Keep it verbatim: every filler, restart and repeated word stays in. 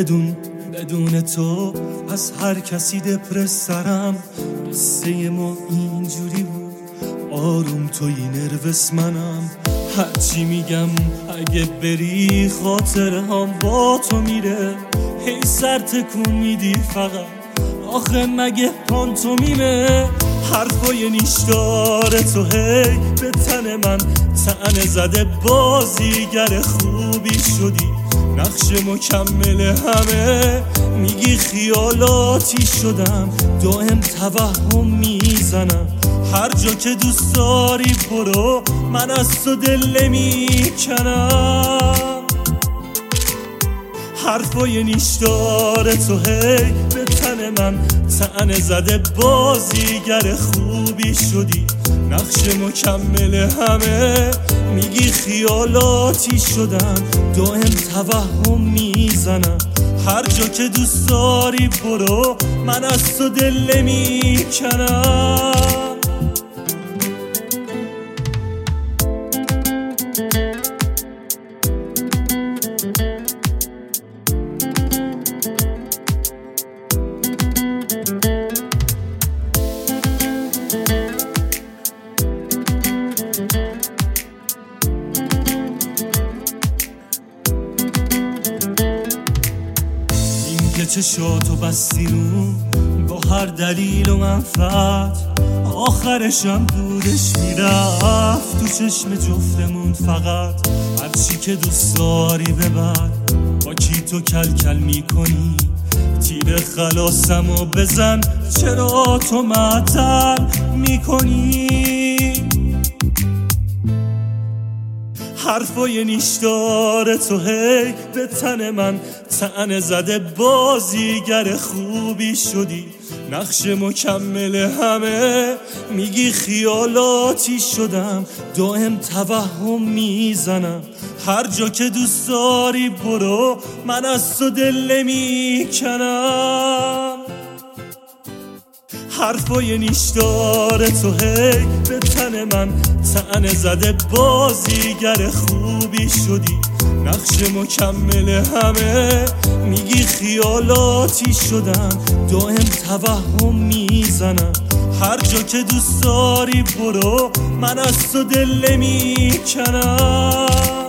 بدون بدون تو از هر کسی دپرس سرم. قصه ما اینجوری بود، آروم توی نروس منم. هرچی میگم اگه بری خاطر هم با تو میره. هی سر تکون میدی فقط، آخه مگه پانتومیمه؟ حرفای نیشدار تو هی به تن من طعنه زده. بازیگر خوبی شدی، نقش مکمل همه. میگی خیالاتی شدم، دائم توهم میزنم. هر جا که دوست داری برو، من از تو دل نمیکنم. حرفای نیشدار تو هی به تن من طعنه زده. بازیگر خوبی شدی، نقش مکمل همه. میگی خیالاتی شدم، دائم توهم میزنم. هر جا که دوست داری برو، من از تو دل نمیکنم. که چشاتو بستی رو با هر دلیل و منفعت، آخرشم دودش میرفت تو چشم جفتمون. فقط هرچی که دوست داری ببر، با کی تو کل کل میکنی. تیر خلاصم و بزن، چرا تو معطل میکنی؟ حرفای نیشدار تو هی به تن من طعنه زده. بازیگر خوبی شدی، نقش مکمل همه. میگی خیالاتی شدم، دائم توهم میزنم. هر جا که دوست داری برو، من از تو دل نمیکنم. حرفای نیشدار تو هی به تن من طعنه زده. بازیگر خوبی شدی، نقش مکمل همه. میگی خیالاتی شدم، دائم توهم میزنم. هر جا که دوست داری برو، من از تو دل نمیکنم.